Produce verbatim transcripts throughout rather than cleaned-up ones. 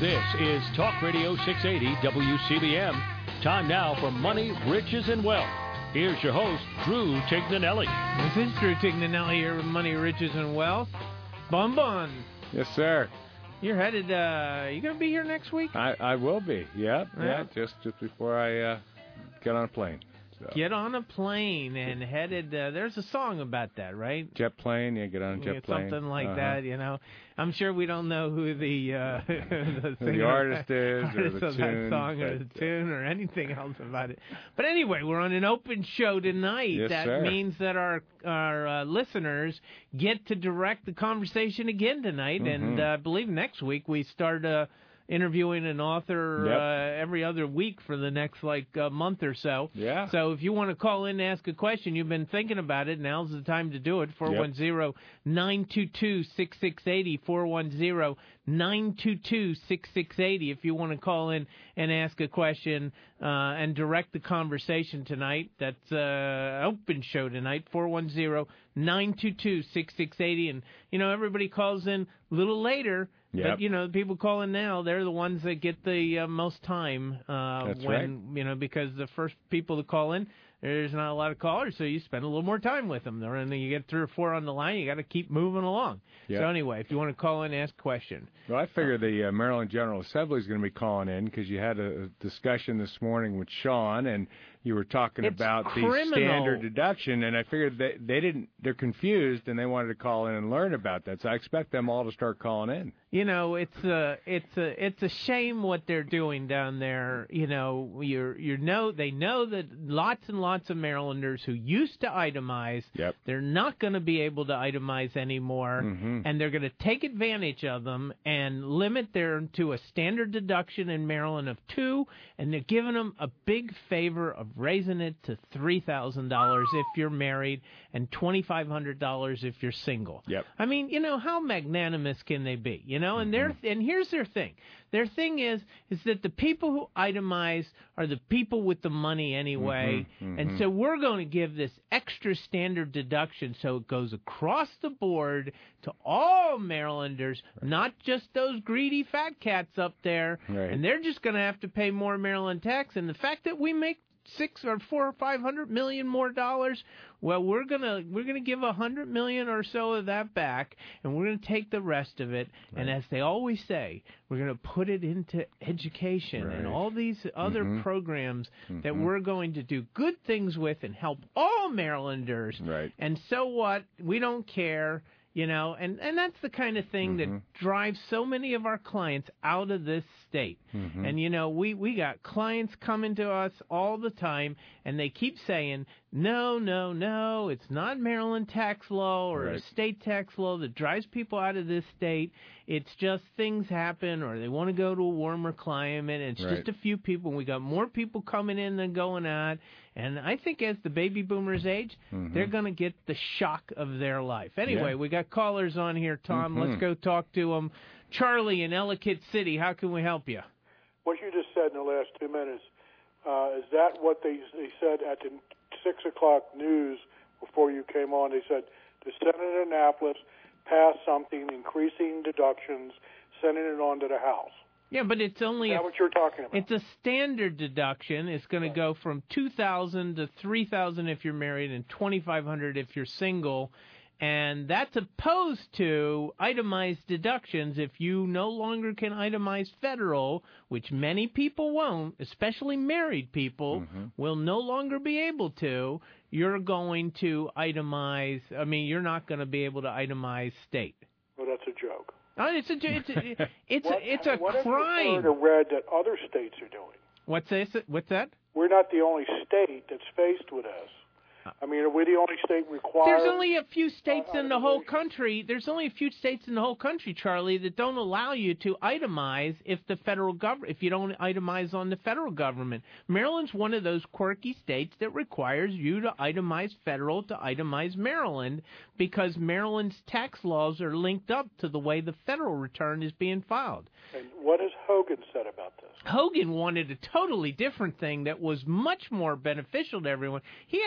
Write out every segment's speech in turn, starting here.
This is Talk Radio six eighty W C B M. Time now for Money, Riches, and Wealth. Here's your host, Drew Tignanelli. This is Drew Tignanelli here with Money, Riches, and Wealth. Bun Bun. Yes, sir. You're headed, uh, you going to be here next week? I, I will be, yep, yeah, Yeah. just just before I uh, get on a plane. So. Get on a plane and headed, uh, there's a song about that, right? Jet plane, yeah, get on a jet Yeah, plane. something like uh-huh. that, you know. I'm sure we don't know who the uh, the, the singer, artist is, artist or the of tune, that song, or but, the tune, or anything else about it. But anyway, we're on an open show tonight. Yes, that sir. means that our our uh, listeners get to direct the conversation again tonight, Mm-hmm. and uh, I believe next week we start uh, interviewing an author Yep. uh, every other week for the next like uh, month or so. Yeah. So if you want to call in and ask a question, you've been thinking about it, now's the time to do it. four one zero, nine two two, six six eight zero, four one zero, nine two two, six six eight zero if you want to call in and ask a question uh, and direct the conversation tonight. That's uh, open show tonight, four one zero, nine two two, six six eight zero. And, you know, everybody calls in a little later. Yep. But, you know, the people calling now, they're the ones that get the uh, most time uh, That's when, right. you know, because the first people to call in, there's not a lot of callers, so you spend a little more time with them. And then you get three or four on the line, you got to keep moving along. Yep. So anyway, if you want to call in, ask a question. Well, I figure the uh, Maryland General Assembly is going to be calling in because you had a, a discussion this morning with Sean, and you were talking It's about criminal. the standard deduction, and I figured they, they didn't, they're confused, and they wanted to call in and learn about that. So I expect them all to start calling in. You know, it's a it's a it's a shame what they're doing down there. You know, you're you know they know that lots and lots of Marylanders who used to itemize, Yep. they're not going to be able to itemize anymore, Mhm. and they're going to take advantage of them and limit their to a standard deduction in Maryland of two, and they're giving them a big favor of raising it to three thousand dollars if you're married and twenty-five hundred dollars if you're single. Yep. I mean, you know, how magnanimous can they be? You know, and their and here's their thing. Their thing is is that the people who itemize are the people with the money anyway, Mhm, and mhm. so we're going to give this extra standard deduction so it goes across the board to all Marylanders, not just those greedy fat cats up there, Right. and they're just going to have to pay more Maryland tax. And the fact that we make six or four or five hundred million more dollars, well, we're gonna we're gonna give a hundred million or so of that back, and we're gonna take the rest of it. Right. And as they always say, we're gonna put it into education and Right. all these other Mhm. programs that Mhm. we're going to do good things with and help all Marylanders. Right. And so what? We don't care. You know, and, and that's the kind of thing Mhm. that drives so many of our clients out of this state. Mhm. And, you know, we, we got clients coming to us all the time, and they keep saying, no, no, no, it's not Maryland tax law or a Right. state tax law that drives people out of this state. It's just things happen, or they want to go to a warmer climate, and it's Right. just a few people. And we got more people coming in than going out. And I think as the baby boomers age, Mhm. they're going to get the shock of their life. Anyway, Yeah. we got callers on here, Tom. Mhm. Let's go talk to them. Charlie in Ellicott City, how can we help you? What you just said in the last two minutes, uh, is that what they, they said at the six o'clock news before you came on? They said the Senate of Annapolis passed something increasing deductions, sending it on to the House. Yeah, but it's only Is a, that what you're talking about? it's a standard deduction. It's going to go from two thousand to three thousand if you're married and twenty-five hundred if you're single. And that's opposed to itemized deductions. If you no longer can itemize federal, which many people won't, especially married people, Mm-hmm. will no longer be able to, you're going to itemize, I mean, you're not going to be able to itemize state. Well, that's a joke. Oh, it's a, it's a, it's What, a, it's a what have you crime. heard or read that other states are doing? What's this? What's that? We're not the only state that's faced with this. I mean, are we the only state required? There's only a few states uh, in the whole itemization? country. There's only a few states in the whole country, Charlie, that don't allow you to itemize if the federal government, if you don't itemize on the federal government. Maryland's one of those quirky states that requires you to itemize federal to itemize Maryland because Maryland's tax laws are linked up to the way the federal return is being filed. And what has Hogan said about this? Hogan wanted a totally different thing that was much more beneficial to everyone. He actually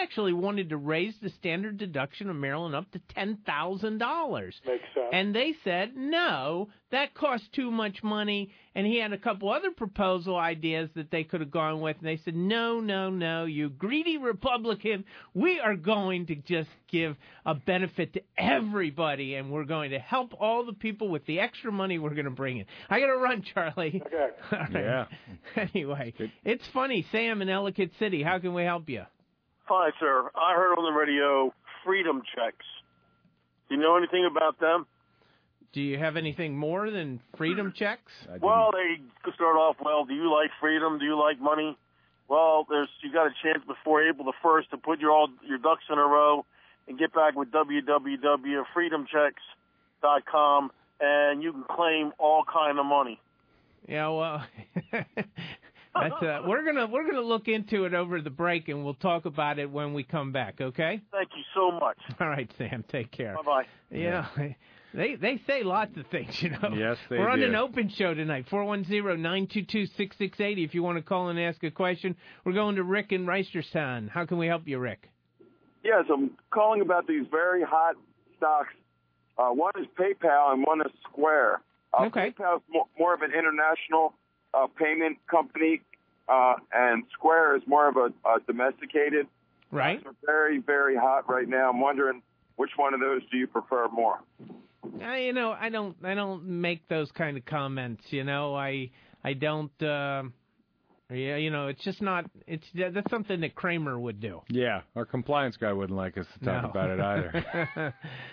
wanted to raise the standard deduction of Maryland up to ten thousand dollars. Makes sense. And they said, no, that costs too much money. And he had a couple other proposal ideas that they could have gone with. And they said, no, no, no, you greedy Republican. We are going to just give a benefit to everybody. And we're going to help all the people with the extra money we're going to bring in. I got to run, Charlie. Okay. All right. Yeah. Anyway, Good. it's funny. Sam in Ellicott City, how can we help you? Hi, sir. I heard on the radio freedom checks. Do you know anything about them? Do you have anything more than freedom checks? Well, they start off, well, do you like freedom? Do you like money? Well, there's you got a chance before April the first to put your all your ducks in a row and get back with w w w dot freedom checks dot com, and you can claim all kind of money. Yeah, well, that's, uh, we're gonna we're gonna look into it over the break, and we'll talk about it when we come back. Okay? Thank you so much. All right, Sam. Take care. Bye bye. Yeah. They they say lots of things, you know. Yes, they We're on do. an open show tonight, four one zero, nine two two, six six eight zero. If you want to call and ask a question, we're going to Rick in Reisterstown. How can we help you, Rick? Yes, I'm calling about these very hot stocks. Uh, one is PayPal and one is Square. Uh, Okay. PayPal is more, more of an international uh, payment company, uh, and Square is more of a, a domesticated. Right. They're very, very hot right now. I'm wondering which one of those do you prefer more? Uh, you know, I don't I don't make those kind of comments. You know, I I don't. Uh, yeah, you know, it's just not. It's that's something that Kramer would do. Yeah, our compliance guy wouldn't like us to talk No. about it either.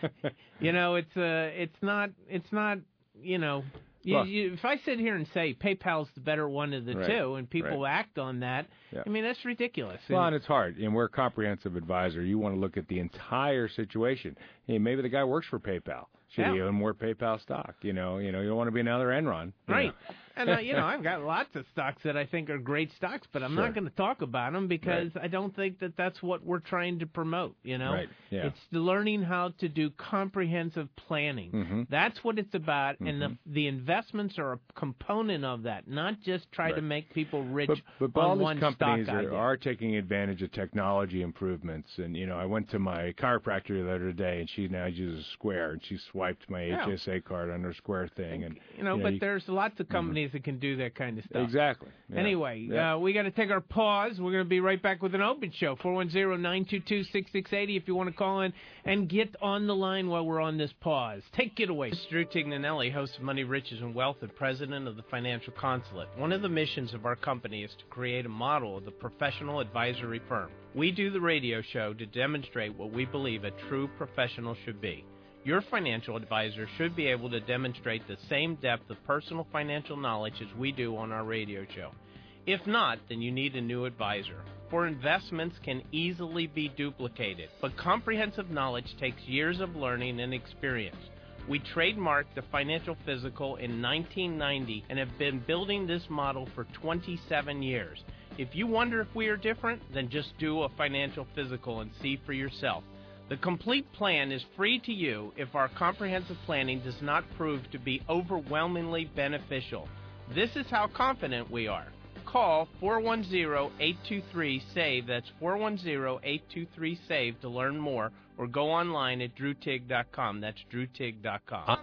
You know, it's uh, it's not it's not. You know, you, Well- you, if I sit here and say PayPal's the better one of the Right, two, and people right. act on that, Yeah. I mean that's ridiculous. Well, And- and it's hard. And we're a comprehensive advisor. You want to look at the entire situation. Hey, maybe the guy works for PayPal. Should he Yeah. own more PayPal stock? You know, you know, you don't want to be another Enron. you Right. know. And, uh, you know, I've got lots of stocks that I think are great stocks, but I'm Sure. not going to talk about them because I don't think that that's what we're trying to promote, you know? Right, yeah. It's learning how to do comprehensive planning. Mhm. That's what it's about, and the, Mhm. the investments are a component of that, not just try to Right. make people rich But, but on all one these companies stock are, idea. are taking advantage of technology improvements. And, you know, I went to my chiropractor the other day, and she now uses Square, and she swiped my Yeah. H S A card on her Square thing. And You know, you but you- there's lots of companies that can do that kind of stuff. Exactly. Yeah. Anyway, Yeah. uh, we got to take our pause. We're going to be right back with an open show, four one zero, nine two two, six six eight zero if you want to call in and get on the line while we're on this pause. Take it away. This is Drew Tignanelli, host of Money, Riches, and Wealth and president of the Financial Consulate. One of the missions of our company is to create a model of the professional advisory firm. We do the radio show to demonstrate what we believe a true professional should be. Your financial advisor should be able to demonstrate the same depth of personal financial knowledge as we do on our radio show. If not, then you need a new advisor. For investments can easily be duplicated, but comprehensive knowledge takes years of learning and experience. We trademarked the Financial Physical in nineteen ninety and have been building this model for twenty-seven years. If you wonder if we are different, then just do a Financial Physical and see for yourself. The complete plan is free to you if our comprehensive planning does not prove to be overwhelmingly beneficial. This is how confident we are. Call four one zero, eight two three, S A V E, that's four one zero, eight two three, S A V E to learn more, or go online at drew tig dot com. That's drew tig dot com.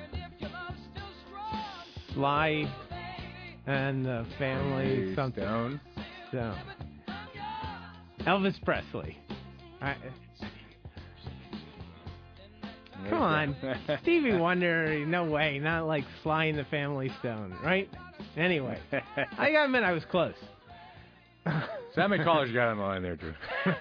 Sly and the family something. Stone. So, Elvis Presley. I, Come on. Stevie Wonder, no way. Not like Sly and the Family Stone, right? Anyway, I gotta admit I was close. So how many callers you got on the line there, Drew?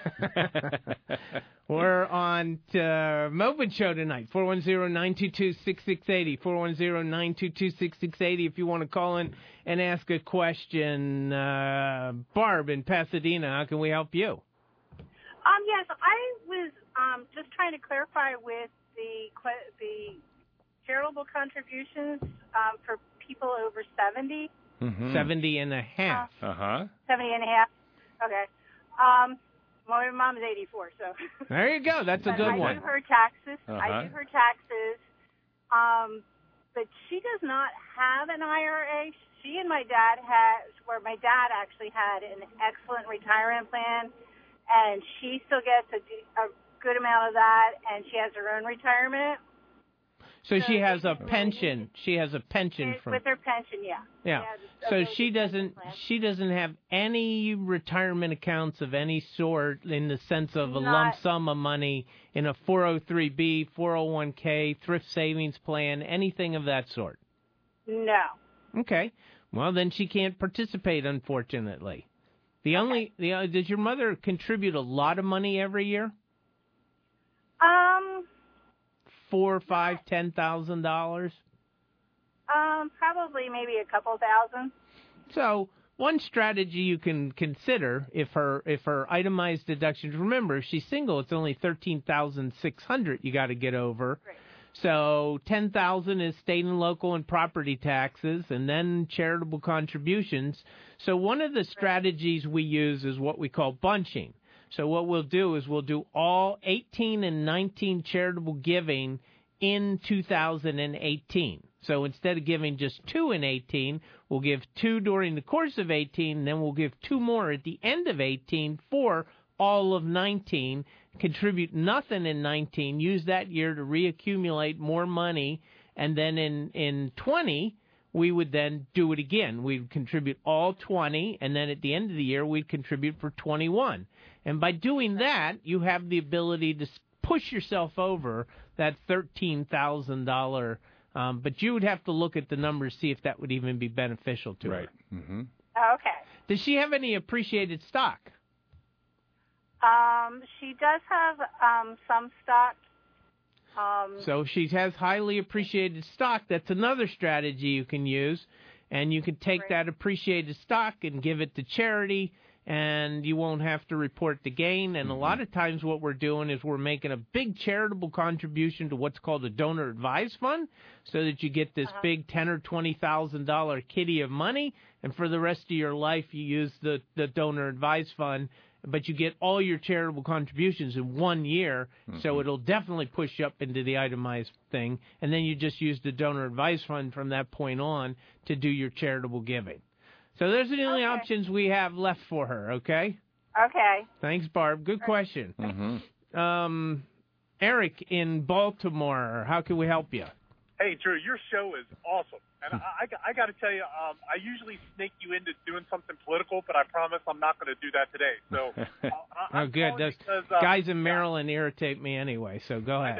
We're on uh, Moped Show tonight, four one zero, nine two two, six six eight zero, four one zero, nine two two, six six eight zero if you want to call in and ask a question. Uh, Barb in Pasadena, how can we help you? Um, yes, I was um, just trying to clarify with the que- the charitable contributions um, for people over seventy. Mm-hmm. seventy and a half. Uh-huh. seventy and a half. Okay. Um, well, my mom's eighty-four, so. There you go. That's a But good I one. do her taxes. Uh-huh. I do her taxes. Um, but she does not have an I R A. She and my dad has, where my dad actually had an excellent retirement plan, and she still gets a, a good amount of that, and she has her own retirement. So, so she has a pension. She has a pension with, from with her pension, yeah. Yeah. She so really she doesn't plan. she doesn't have any retirement accounts of any sort in the sense of a Not, lump sum of money in a four oh three B, four oh one K, thrift savings plan, anything of that sort. No. Okay. Well, then she can't participate, unfortunately. The okay. only the uh, does your mother contribute a lot of money every year? Um. Four, five, ten thousand dollars. Um, probably maybe a couple thousand. So one strategy you can consider if her if her itemized deductions. Remember, if she's single, it's only thirteen thousand six hundred. You got to get over. Right. So ten thousand is state and local and property taxes, and then charitable contributions. So one of the strategies we use is what we call bunching. So what we'll do is we'll do all eighteen and nineteen charitable giving in two thousand eighteen. So instead of giving just two in eighteen, we'll give two during the course of eighteen, and then we'll give two more at the end of eighteen for all of nineteen, contribute nothing in nineteen, use that year to reaccumulate more money, and then in, in twenty, we would then do it again. We'd contribute all twenty, and then at the end of the year, we'd contribute for twenty-one. And by doing that, you have the ability to push yourself over that thirteen thousand dollars, um, but you would have to look at the numbers, see if that would even be beneficial to right. her. Mm-hmm. Okay. Does she have any appreciated stock? Um, she does have um, some stock. Um, so she has highly appreciated stock. That's another strategy you can use. And you can take right. that appreciated stock and give it to charity, and you won't have to report the gain. And mm-hmm. a lot of times what we're doing is we're making a big charitable contribution to what's called a donor advised fund, so that you get this uh-huh. big ten or twenty thousand dollar kitty of money, and for the rest of your life you use the, the donor advised fund, but you get all your charitable contributions in one year, mm-hmm. so it'll definitely push you up into the itemized thing, and then you just use the donor advised fund from that point on to do your charitable giving. So those are the only okay. options we have left for her, okay? Okay. Thanks, Barb. Good question. Mm-hmm. Um, Eric in Baltimore, how can we help you? Hey, Drew, your show is awesome. And I, I, I got to tell you, um, I usually snake you into doing something political, but I promise I'm not going to do that today. So, uh, I, oh, good. Those because, uh, guys in Maryland yeah. irritate me anyway, so go ahead.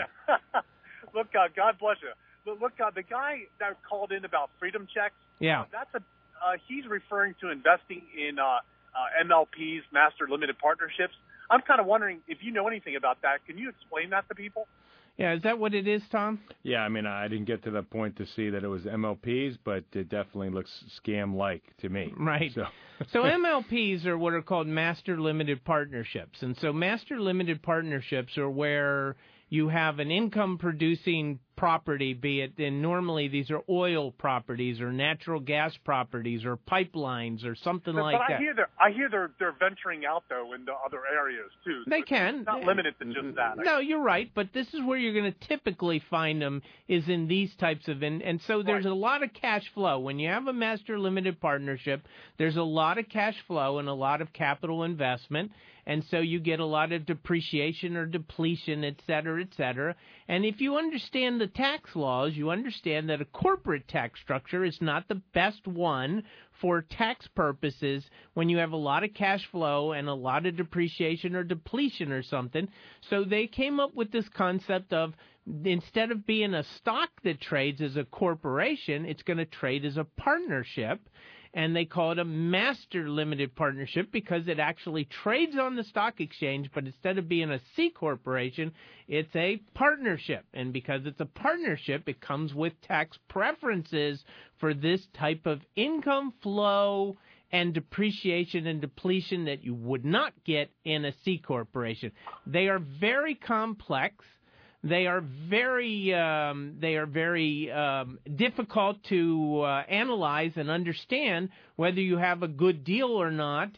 Look, uh, God bless you. Look, look uh, the guy that called in about freedom checks, yeah, uh, that's a uh, he's referring to investing in uh, uh, M L Ps, master limited partnerships. I'm kind of wondering if you know anything about that. Can you explain that to people? Yeah, is that what it is, Tom? Yeah, I mean, I didn't get to the point to see that it was M L Ps, but it definitely looks scam-like to me. Right. So, so M L Ps are what are called master limited partnerships. And so master limited partnerships are where you have an income-producing property, be it, and normally these are oil properties or natural gas properties or pipelines or something but, like but I that. Hear they're, I hear they're they're venturing out though into other areas too. They so can. It's not limited to just that. No, you're right, but this is where you're going to typically find them is in these types of in, and so there's right. a lot of cash flow when you have a master limited partnership. There's a lot of cash flow and a lot of capital investment. And so you get a lot of depreciation or depletion, et cetera, et cetera. And if you understand the tax laws, you understand that a corporate tax structure is not the best one for tax purposes when you have a lot of cash flow and a lot of depreciation or depletion or something. So they came up with this concept of instead of being a stock that trades as a corporation, it's going to trade as a partnership. And they call it a master limited partnership because it actually trades on the stock exchange, but instead of being a C corporation, it's a partnership. And because it's a partnership, it comes with tax preferences for this type of income flow and depreciation and depletion that you would not get in a C corporation. They are very complex. They are very um, they are very um, difficult to uh, analyze and understand whether you have a good deal or not,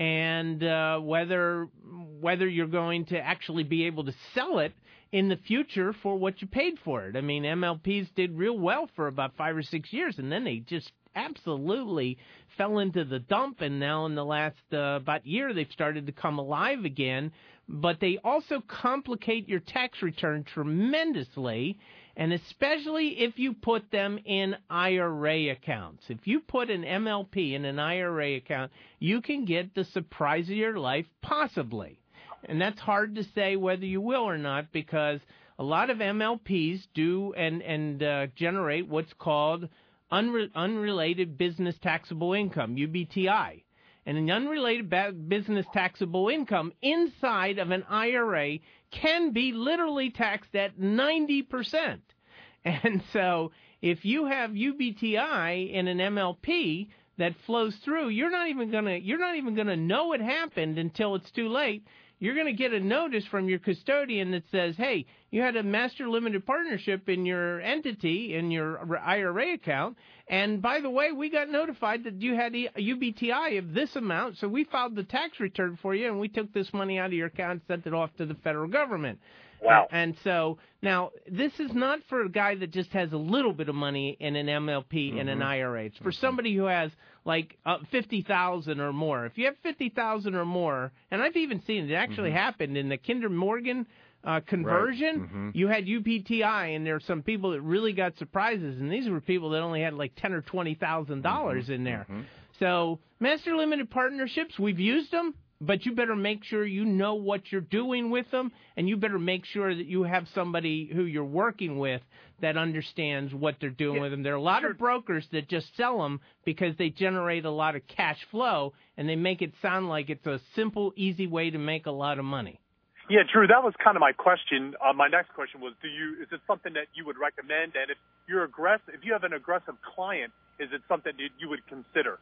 and uh, whether whether you're going to actually be able to sell it in the future for what you paid for it. I mean, M L Ps did real well for about five or six years, and then they just absolutely fell into the dump, and now in the last uh, about year they've started to come alive again. But they also complicate your tax return tremendously, and especially if you put them in I R A accounts. If you put an M L P in an I R A account, you can get the surprise of your life, possibly. And that's hard to say whether you will or not, because a lot of M L Ps do and, and uh, generate what's called unre- unrelated business taxable income, U B T I. And an unrelated ba- business taxable income inside of an I R A can be literally taxed at ninety percent. And so if you have U B T I in an M L P that flows through, you're not even gonna you're not even gonna know it happened until it's too late. You're going to get a notice from your custodian that says, hey, you had a master limited partnership in your entity, in your I R A account, and by the way, we got notified that you had a U B T I of this amount, so we filed the tax return for you, and we took this money out of your account and sent it off to the federal government. Wow. And so now this is not for a guy that just has a little bit of money in an M L P mm-hmm. and an I R A. It's for mm-hmm. somebody who has like uh, fifty thousand or more. If you have fifty thousand or more, and I've even seen it actually mm-hmm. happened in the Kinder Morgan uh, conversion, right. mm-hmm. you had U B T I, and there were some people that really got surprises, and these were people that only had like ten or twenty thousand dollars mm-hmm. in there. Mm-hmm. So master limited partnerships, we've used them. But you better make sure you know what you're doing with them, and you better make sure that you have somebody who you're working with that understands what they're doing yeah, with them. There are a lot sure. of brokers that just sell them because they generate a lot of cash flow, and they make it sound like it's a simple, easy way to make a lot of money. Yeah, Drew, that was kind of my question. Uh, my next question was, do you is it something that you would recommend? And if you're aggressive, if you have an aggressive client, is it something that you would consider?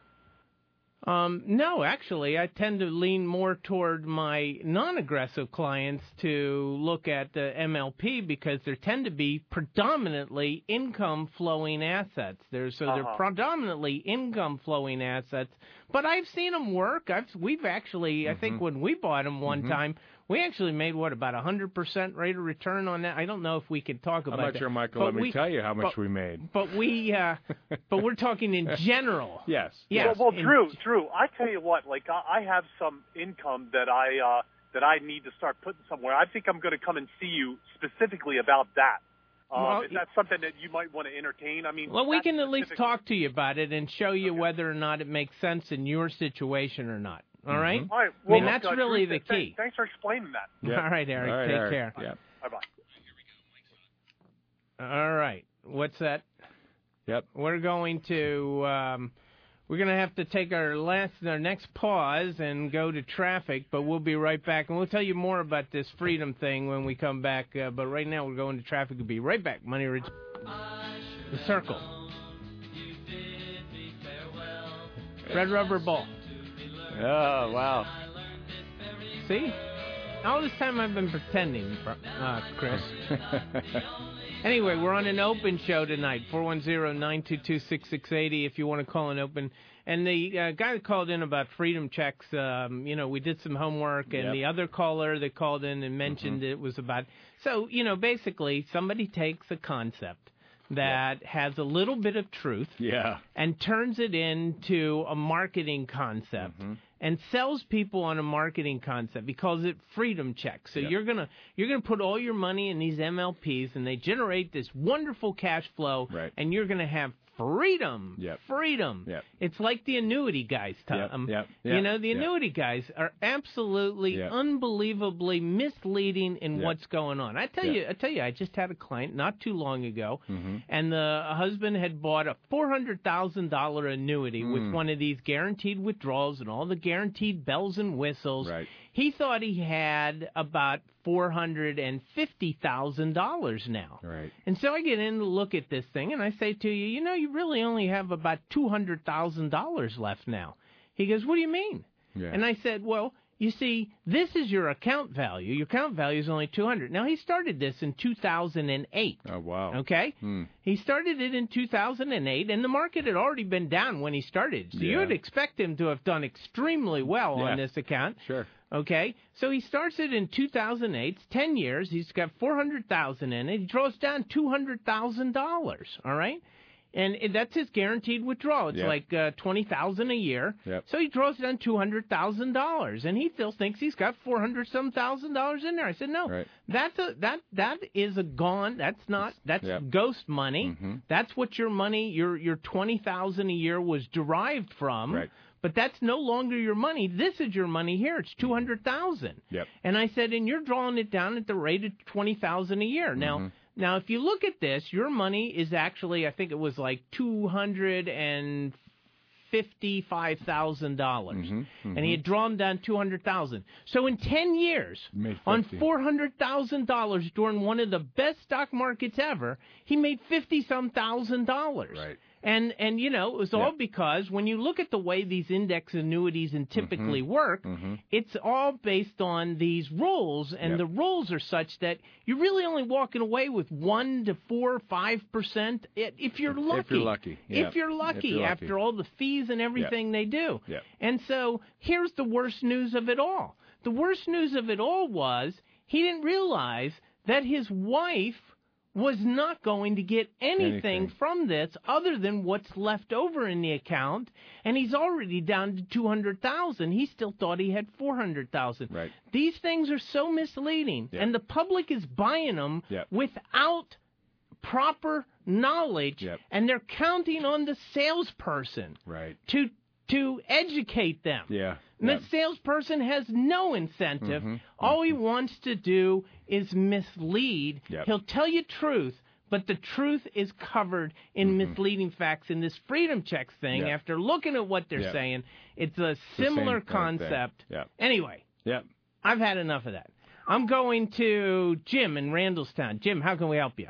Um, no, actually, I tend to lean more toward my non-aggressive clients to look at the M L P because there tend to be predominantly income-flowing assets. There's, so uh-huh. they're predominantly income-flowing assets, but I've seen them work. I've, we've actually, mm-hmm. I think when we bought them one mm-hmm. time, we actually made, what, about a one hundred percent rate of return on that? I don't know if we could talk about that. I'm not sure, Michael. Let me we, tell you how much but, we made. But we, uh, but we're talking in general. Yes. Yes. Well, well in, Drew, Drew, I tell you what, like, I have some income that I, uh, that I need to start putting somewhere. I think I'm going to come and see you specifically about that. Um, well, is that something that you might want to entertain? I mean, well, we can at least talk to you about it and show you okay. whether or not it makes sense in your situation or not. All right? Mm-hmm. All right. Well, I mean, that's uh, really Drew, the key. Thanks for explaining that. Yep. All right, Eric. All right, take Eric. care. Yep. Bye-bye. All right. What's that? Yep. We're going to um, we're going to have to take our last our next pause and go to traffic, but we'll be right back, and we'll tell you more about this freedom thing when we come back. Uh, but right now, we're going to traffic. We'll be right back. Money Rich. The Circle. Red Rubber Ball. Oh, wow. See? All this time I've been pretending, uh, Chris. Anyway, we're on an open show tonight, four one zero, nine two two, six six eight zero if you want to call an open. And the uh, guy that called in about freedom checks, um, you know, we did some homework, and yep. the other caller that called in and mentioned mm-hmm. it was about... So, you know, basically, somebody takes a concept that yep. has a little bit of truth yeah. and turns it into a marketing concept mm-hmm. and sells people on a marketing concept. He calls it freedom check. So yep. you're gonna you're gonna put all your money in these M L Ps, and they generate this wonderful cash flow, right. and you're gonna have freedom. Yep. Freedom. Yep. It's like the annuity guys, Tom. Yep. Yep. Yep. You know, the yep. annuity guys are absolutely, yep. unbelievably misleading in yep. what's going on. I tell yep. you, I tell you, I just had a client not too long ago, mm-hmm. and the husband had bought a four hundred thousand dollars annuity mm. with one of these guaranteed withdrawals and all the guaranteed bells and whistles. Right. He thought he had about four hundred fifty thousand dollars now. Right. And so I get in to look at this thing, and I say to you, you know, you really only have about two hundred thousand dollars left now. He goes, what do you mean? Yeah. And I said, well, you see, this is your account value. Your account value is only two hundred dollars. Now, he started this in two thousand eight. Oh, wow. Okay? Hmm. He started it in two thousand eight, and the market had already been down when he started. So yeah. you would expect him to have done extremely well yeah. on this account. Sure. Okay, so he starts it in two thousand eight. It's ten years. He's got four hundred thousand dollars in it. He draws down two hundred thousand dollars. All right. And that's his guaranteed withdrawal. It's yep. like uh, twenty thousand dollars a year. Yep. So he draws down two hundred thousand dollars, and he still thinks he's got four hundred some thousand dollars in there. I said, no, right. that's a that that is a gone. That's not that's yep. ghost money. Mm-hmm. That's what your money, your your twenty thousand dollars a year was derived from. Right. But that's no longer your money. This is your money here. It's two hundred thousand dollars. Yep. And I said, and you're drawing it down at the rate of twenty thousand dollars a year. Now. Mm-hmm. Now, if you look at this, your money is actually, I think it was like two hundred fifty-five thousand dollars, mm-hmm, mm-hmm. and he had drawn down two hundred thousand dollars. So in ten years, on four hundred thousand dollars during one of the best stock markets ever, he made fifty-some thousand dollars. Right. And, and you know, it was all yep. because when you look at the way these index annuities and typically mm-hmm. work, mm-hmm. it's all based on these rules, and yep. the rules are such that you're really only walking away with one to four or five percent if you're lucky. If you're lucky. Yep. If you're lucky, if you're lucky. after all the fees and everything yep. they do. Yep. And so here's the worst news of it all. The worst news of it all was he didn't realize that his wife was not going to get anything, anything from this other than what's left over in the account, and he's already down to two hundred thousand dollars. He still thought he had four hundred thousand dollars. Right. These things are so misleading, yep. and the public is buying them yep. without proper knowledge, yep. and they're counting on the salesperson right. to to educate them. Yeah. And yep. the salesperson has no incentive. Mm-hmm. All mm-hmm. he wants to do is mislead. Yep. He'll tell you truth, but the truth is covered in mm-hmm. misleading facts. In this Freedom Checks thing, yep. after looking at what they're yep. saying, it's a It's similar the same kind of concept. thing. Yep. Anyway, yep. I've had enough of that. I'm going to Jim in Randallstown. Jim, how can we help you?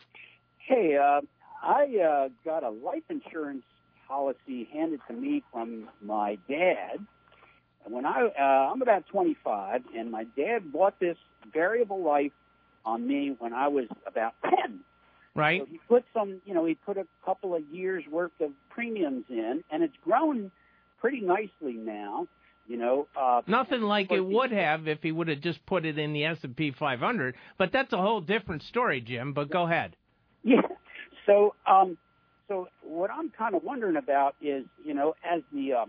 Hey, uh, I uh, got a life insurance policy handed to me from my dad. When I uh, I'm about twenty-five, and my dad bought this variable life on me when I was about ten. Right. So he put some, you know, he put a couple of years worth of premiums in, and it's grown pretty nicely now. You know, uh, nothing like it would have if he would have just put it in the S and P five hundred. But that's a whole different story, Jim. But go ahead. Yeah. So, um, so what I'm kind of wondering about is, you know, as the um,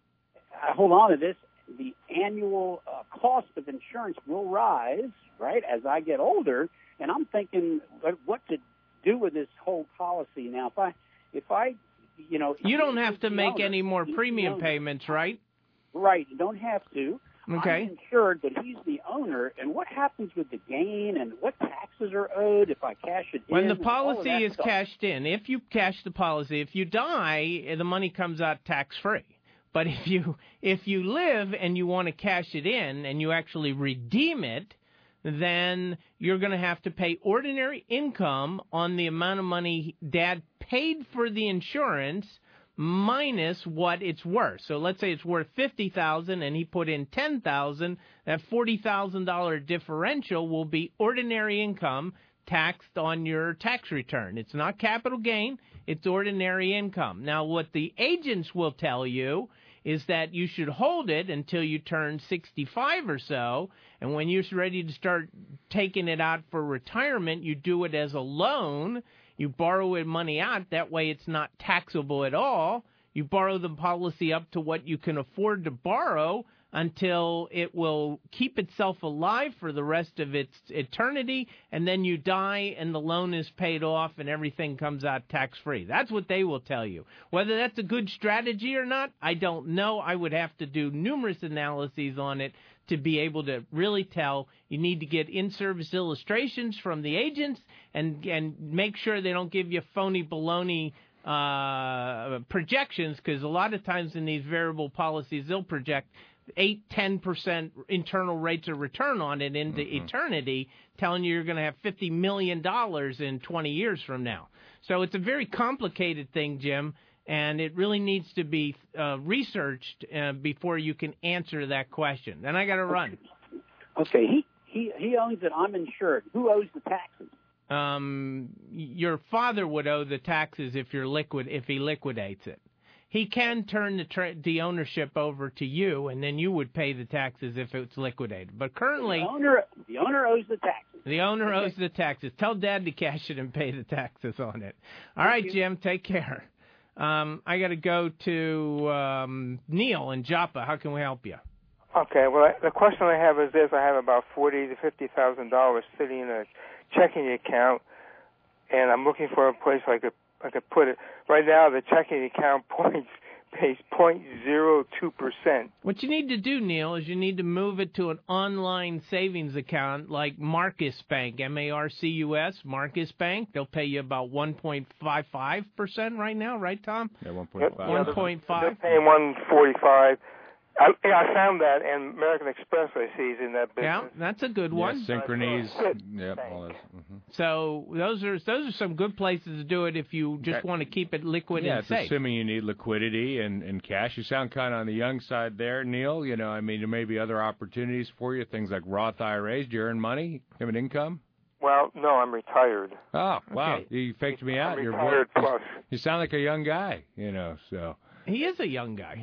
I hold on to this, the annual uh, cost of insurance will rise, right, as I get older, and I'm thinking what, what to do with this whole policy now. If I, if I, you know, you don't have to make owner, any more premium payments, right? Right, you don't have to. Okay. I'm insured, but he's the owner, and what happens with the gain, and what taxes are owed if I cash it in? When the and all of policy that is stuff. cashed in, if you cash the policy, if you die, the money comes out tax-free. But if you if you live and you want to cash it in and you actually redeem it, then you're going to have to pay ordinary income on the amount of money Dad paid for the insurance minus what it's worth. So let's say it's worth fifty thousand dollars and he put in ten thousand dollars. That forty thousand dollars differential will be ordinary income taxed on your tax return. It's not capital gain, it's ordinary income. Now, what the agents will tell you is that you should hold it until you turn sixty-five or so, and when you're ready to start taking it out for retirement, you do it as a loan. You borrow it money out. That way it's not taxable at all. You borrow the policy up to what you can afford to borrow until it will keep itself alive for the rest of its eternity, and then you die and the loan is paid off and everything comes out tax-free. That's what they will tell you. Whether that's a good strategy or not, I don't know. I would have to do numerous analyses on it to be able to really tell. You need to get in-service illustrations from the agents and and make sure they don't give you phony baloney uh, projections, because a lot of times in these variable policies, they'll project eight, ten percent internal rates of return on it into mm-hmm. eternity, telling you you're going to have fifty million dollars in twenty years from now. So it's a very complicated thing, Jim, and it really needs to be uh, researched uh, before you can answer that question. Then I got to run. Okay, he, he, he owns it. I'm insured. Who owes the taxes? Um, your father would owe the taxes if you're liquid if he liquidates it. He can turn the tra- the ownership over to you, and then you would pay the taxes if it's liquidated. But currently, the owner the owner owes the taxes. The owner owes the taxes. Tell Dad to cash it and pay the taxes on it. All right, Jim, take care. Um, I got to go to um, Neil in Joppa. How can we help you? Okay, well, I, the question I have is this. I have about forty to fifty thousand dollars sitting in a checking account, and I'm looking for a place I could, I could put it. Right now, the checking account points pays zero point zero two percent. What you need to do, Neil, is you need to move it to an online savings account like Marcus Bank, M A R C U S, Marcus Bank. They'll pay you about one point five five percent right now, right, Tom? Yeah, one point five. one point five. They're paying one forty-five. I, I found that, and American Express, I see, is in that business. Yeah, that's a good one. Yeah, Synchronies. Yep, all those. Mm-hmm. So those are those are some good places to do it if you just want to keep it liquid yeah, and safe. Yeah, assuming you need liquidity and, and cash. You sound kind of on the young side there, Neil. You know, I mean, there may be other opportunities for you, things like Roth I R As. Do you earn money? Have an income? Well, no, I'm retired. Oh, wow. Okay. You faked me out. I'm You're retired plus. You sound like a young guy, you know, so. He is a young guy.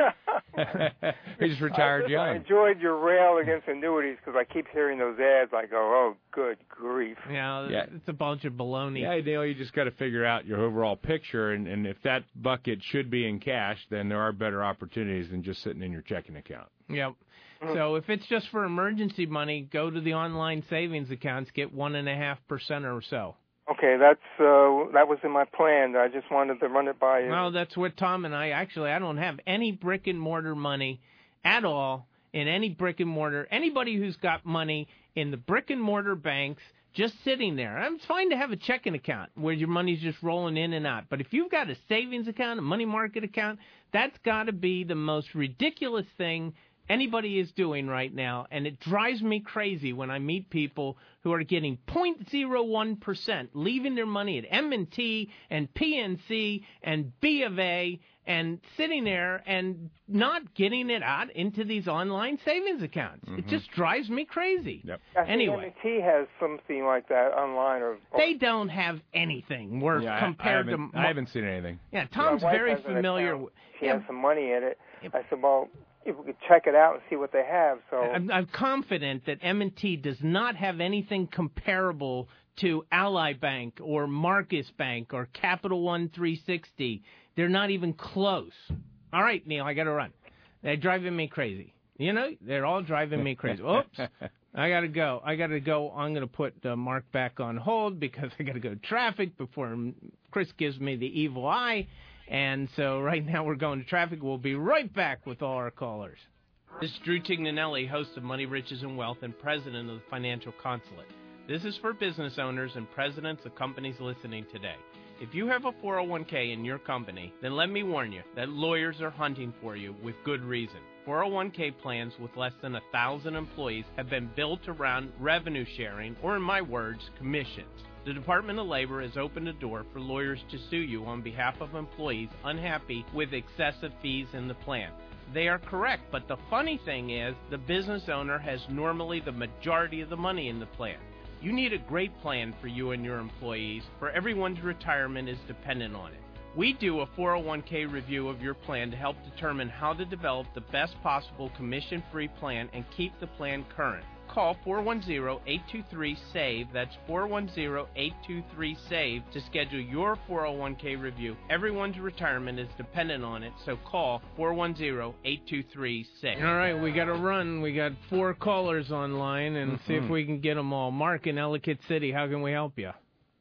He just retired I, young. I enjoyed your rail against annuities because I keep hearing those ads. I go, oh, good grief. Yeah, Yeah. it's a bunch of baloney. Yeah, Neil, you just got to figure out your overall picture, and, and if that bucket should be in cash, then there are better opportunities than just sitting in your checking account. Yep. So if it's just for emergency money, go to the online savings accounts, get one and a half percent or so. Okay, that's uh, that was in my plan. I just wanted to run it by you. Well, that's what Tom and I actually. I don't have any brick and mortar money at all in any brick and mortar. Anybody who's got money in the brick and mortar banks just sitting there. It's fine to have a checking account where your money's just rolling in and out. But if you've got a savings account, a money market account, that's got to be the most ridiculous thing anybody is doing right now, and it drives me crazy when I meet people who are getting zero point zero one percent, leaving their money at M and T and P N C and B of A and sitting there and not getting it out into these online savings accounts. Mm-hmm. It just drives me crazy. Yep. Anyway, M and T has something like that online. Or, or they don't have anything worth yeah, compared I, I to. I haven't seen anything. Yeah, Tom's My wife very has an familiar. account. With, she yeah, has some money in it. I said, well, if we could check it out and see what they have. So I'm, I'm confident that M and T does not have anything comparable to Ally Bank or Marcus Bank or Capital One three sixty. They're not even close. All right, Neil, I got to run. They're driving me crazy. You know, they're all driving me crazy. Oops. I got to go. I got to go. I'm going to put uh, Mark back on hold because I got to go to traffic before Chris gives me the evil eye. And so right now we're going to traffic. We'll be right back with all our callers. This is Drew Tignanelli, host of Money, Riches, and Wealth and president of the Financial Consulate. This is for business owners and presidents of companies listening today. If you have a four oh one k in your company, then let me warn you that lawyers are hunting for you with good reason. four oh one k plans with less than one thousand employees have been built around revenue sharing, or in my words, commissions. The Department of Labor has opened a door for lawyers to sue you on behalf of employees unhappy with excessive fees in the plan. They are correct, but the funny thing is the business owner has normally the majority of the money in the plan. You need a great plan for you and your employees, for everyone's retirement is dependent on it. We do a four oh one k review of your plan to help determine how to develop the best possible commission-free plan and keep the plan current. Call four one zero, eight two three, SAVE, that's four one zero, eight two three, SAVE, to schedule your four oh one k review. Everyone's retirement is dependent on it, so call four one zero, eight two three, SAVE. All right, we got to run. We got four callers online, and mm-hmm. see if we can get them all. Mark in Ellicott City, how can we help you?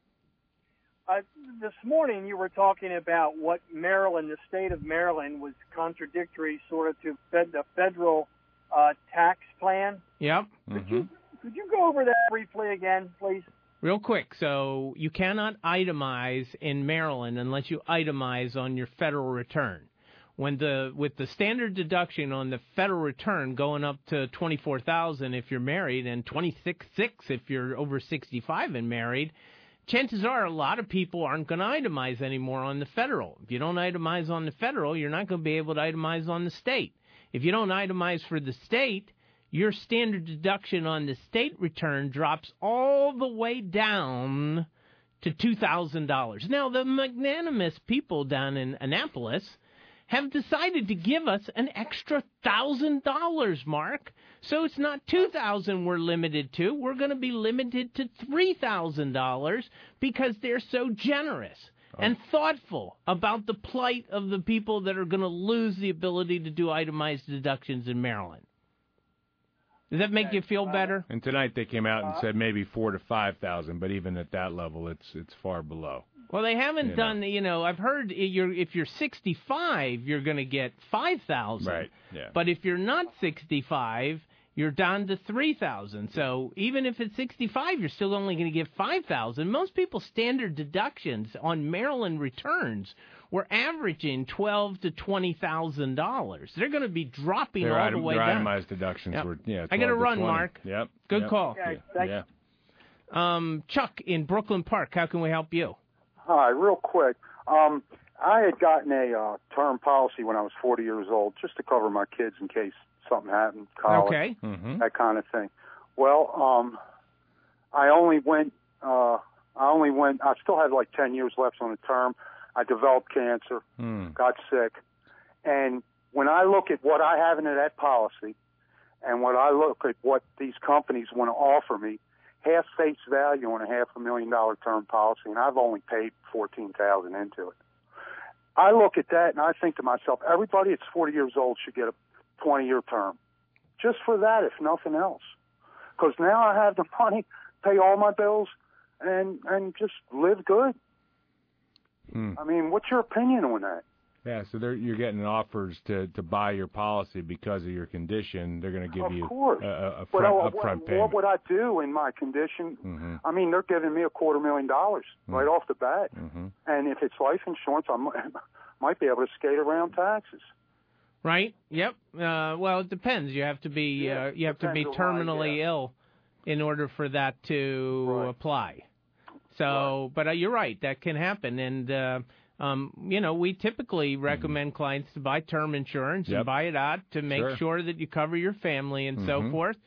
Uh, this morning you were talking about what Maryland, the state of Maryland, was contradictory sort of to fed, the federal uh, tax plan. Yep. Could, mm-hmm. you, could you go over that briefly again, please? Real quick. So you cannot itemize in Maryland unless you itemize on your federal return. When the with the standard deduction on the federal return going up to twenty-four thousand dollars if you're married and twenty-six thousand six hundred dollars if you're over sixty-five and married, chances are a lot of people aren't going to itemize anymore on the federal. If you don't itemize on the federal, you're not going to be able to itemize on the state. If you don't itemize for the state, your standard deduction on the state return drops all the way down to two thousand dollars. Now, the magnanimous people down in Annapolis have decided to give us an extra one thousand dollars, Mark. So it's not two thousand dollars we're limited to. We're going to be limited to three thousand dollars because they're so generous oh. and thoughtful about the plight of the people that are going to lose the ability to do itemized deductions in Maryland. Does that make you feel better? And tonight they came out and said maybe four to five thousand, but even at that level, it's it's far below. Well, they haven't you done. know. You know, I've heard you're if you're sixty-five, you're going to get five thousand. Right. Yeah. But if you're not sixty-five, you're down to three thousand. So even if it's sixty-five, you're still only going to get five thousand. Most people's standard deductions on Maryland returns were averaging twelve to twenty thousand dollars. They're going to be dropping their all item, the way their down. itemized deductions yep. were yeah. I got to run, twenty. Mark. Yep. Good yep. call. Okay, yeah. Um, Chuck in Brooklyn Park. How can we help you? Hi, real quick. Um, I had gotten a uh, term policy when I was forty years old, just to cover my kids in case something happened, college, okay. mm-hmm. that kind of thing. Well, um, I only went. Uh, I only went. I still had like ten years left on the term. I developed cancer, mm. got sick, and when I look at what I have in that policy, and what I look at what these companies want to offer me, half face value on a half a million dollar term policy, and I've only paid fourteen thousand into it. I look at that and I think to myself, everybody that's forty years old should get a twenty year term, just for that, if nothing else. Because now I have the money, pay all my bills, and and just live good. Hmm. I mean, what's your opinion on that? Yeah, so they're, you're getting offers to, to buy your policy because of your condition. They're going to give of you course. a, a, a but, front, uh, upfront what, payment. What would I do in my condition? Mm-hmm. I mean, they're giving me a quarter million dollars mm-hmm. right off the bat. Mm-hmm. And if it's life insurance, I might, might be able to skate around taxes. Right. Yep. Uh, well, it depends. You have to be Yeah, uh, you have to be depends on terminally why, yeah. ill in order for that to Right. apply. So, Right. but uh, you're right. That can happen. And uh, um, you know, we typically recommend mm-hmm. clients to buy term insurance yep. and buy it out to make sure. sure that you cover your family and mm-hmm. so forth.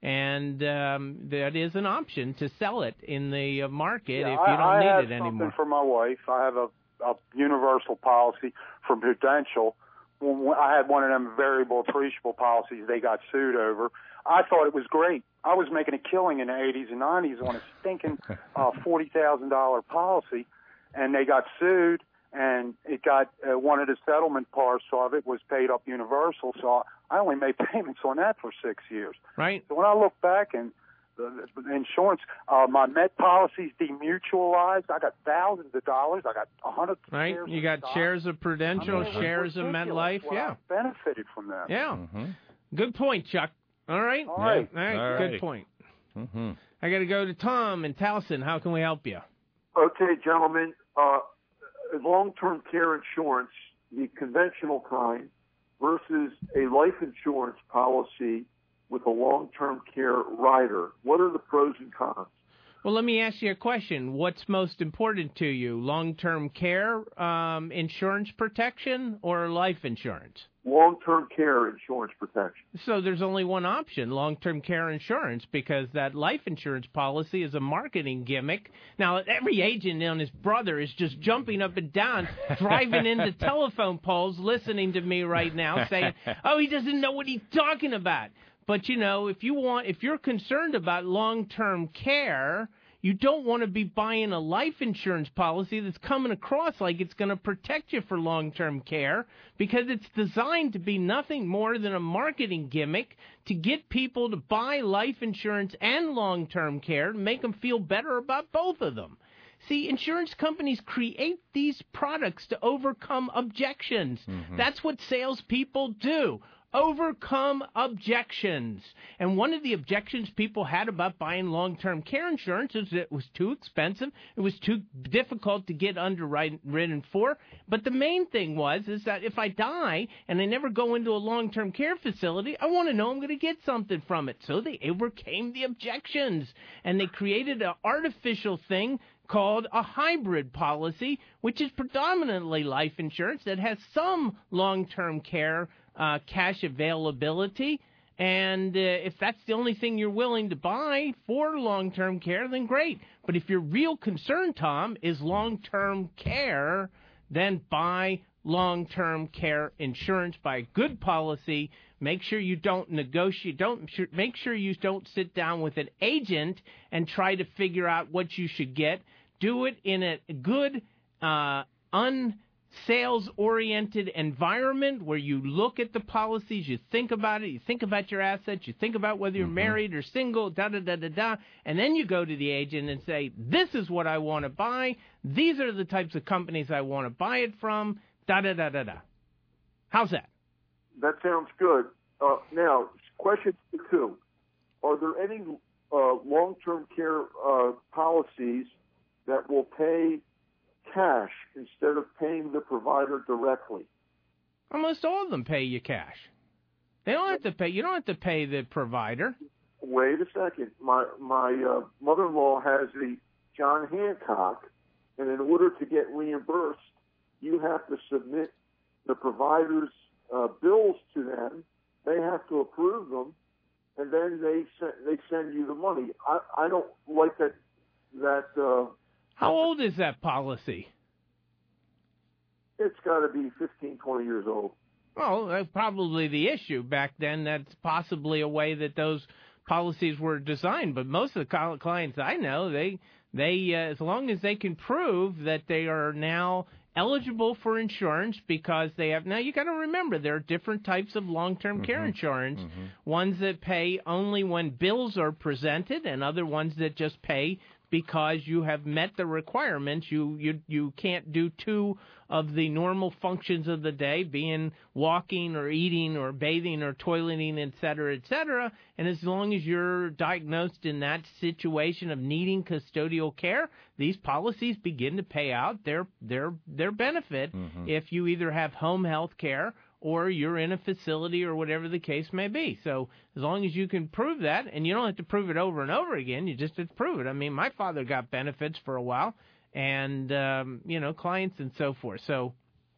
And um, that is an option to sell it in the uh, market Yeah, if you don't I, I need have it something anymore. for my wife. I have a, a universal policy from Prudential. When I had one of them variable appreciable policies they got sued over. I thought it was great. I was making a killing in the eighties and nineties on a stinking uh, forty thousand dollars policy, and they got sued, and it got uh, one of the settlement parts of it was paid up universal, so I only made payments on that for six years. Right. So when I look back and the, the insurance, uh, my Met policies demutualized. I got thousands of dollars. I got a hundred. Right. Shares You got stock. shares of Prudential, I mean, shares of MetLife. well, Yeah. I benefited from that. Yeah. Mm-hmm. Good point, Chuck. All right. All right. All right. All Good right. point. Mm-hmm. I got to go to Tom in Towson. How can we help you? Okay, gentlemen. Uh, long-term care insurance, the conventional kind, versus a life insurance policy with a long-term care rider. What are the pros and cons? Well, let me ask you a question. What's most important to you, long-term care um, insurance protection or life insurance? Long-term care insurance protection. So there's only one option, long-term care insurance, because that life insurance policy is a marketing gimmick. Now, every agent and his brother is just jumping up and down, driving into telephone poles, listening to me right now, saying, oh, he doesn't know what he's talking about. But, you know, if you want, if you're concerned about long-term care, you don't want to be buying a life insurance policy that's coming across like it's going to protect you for long-term care, because it's designed to be nothing more than a marketing gimmick to get people to buy life insurance and long-term care to make them feel better about both of them. See, insurance companies create these products to overcome objections. Mm-hmm. That's what salespeople do. Overcome objections. And one of the objections people had about buying long-term care insurance is that it was too expensive, it was too difficult to get underwritten for. But the main thing was is that if I die and I never go into a long-term care facility, I want to know I'm going to get something from it. So they overcame the objections, and they created an artificial thing called a hybrid policy, which is predominantly life insurance that has some long-term care Uh, cash availability, and uh, if that's the only thing you're willing to buy for long-term care, then great. But if your real concern, Tom, is long-term care, then buy long-term care insurance. Buy a good policy. Make sure you don't negotiate. Don't make sure you don't sit down with an agent and try to figure out what you should get. Do it in a good, uh, un-sales-oriented environment where you look at the policies, you think about it, you think about your assets, you think about whether you're mm-hmm. married or single, da da da da da, and then you go to the agent and say, "This is what I want to buy. These are the types of companies I want to buy it from." Da da da da da. How's that? That sounds good. Uh, now, question two: are there any uh, long-term care uh, policies that will pay cash instead of paying the provider directly? Almost all of them pay you cash. They don't have to pay. You don't have to pay the provider. Wait a second. My my uh, mother-in-law has a John Hancock, and in order to get reimbursed, you have to submit the provider's uh, bills to them. They have to approve them, and then they send, they send you the money. I, I don't like that. That uh, How old is that policy? It's got to be fifteen, twenty years old. Well, that's probably the issue. Back then, that's possibly a way that those policies were designed. But most of the clients I know, they they uh, as long as they can prove that they are now eligible for insurance because they have, now you got to remember there are different types of long-term mm-hmm. care insurance, mm-hmm. ones that pay only when bills are presented and other ones that just pay because you have met the requirements. You you you can't do two of the normal functions of the day, being walking or eating or bathing or toileting, et cetera, et cetera. And as long as you're diagnosed in that situation of needing custodial care, these policies begin to pay out their their their benefit mm-hmm. if you either have home health care or you're in a facility or whatever the case may be. So as long as you can prove that, and you don't have to prove it over and over again, you just have to prove it. I mean, my father got benefits for a while, and, um, you know, clients and so forth. So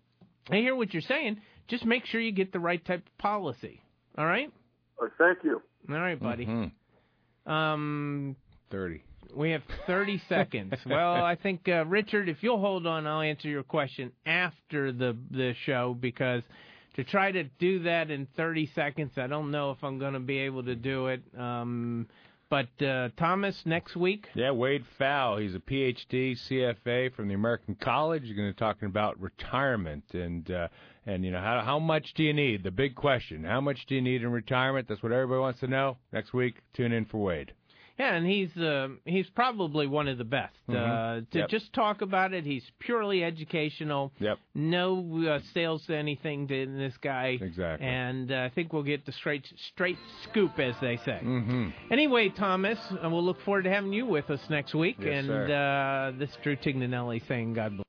I hear what you're saying. Just make sure you get the right type of policy. All right? Uh, thank you. All right, buddy. Mm-hmm. Um, thirty. We have thirty seconds. Well, I think, uh, Richard, if you'll hold on, I'll answer your question after the the show, because to try to do that in thirty seconds, I don't know if I'm going to be able to do it. Um, but, uh, Thomas, next week? Yeah, Wade Pfau. He's a P H D C F A from the American College. He's going to be talking about retirement and, uh, and you know, how, how much do you need? The big question. How much do you need in retirement? That's what everybody wants to know. Next week, tune in for Wade. Yeah, and he's uh, he's probably one of the best. Mm-hmm. Uh, to yep. just talk about it, he's purely educational. Yep. No uh, sales to anything to this guy. Exactly. And uh, I think we'll get the straight straight scoop, as they say. Mm-hmm. Anyway, Thomas, uh, we'll look forward to having you with us next week. Yes, and sir. Uh, this is Drew Tignanelli saying God bless.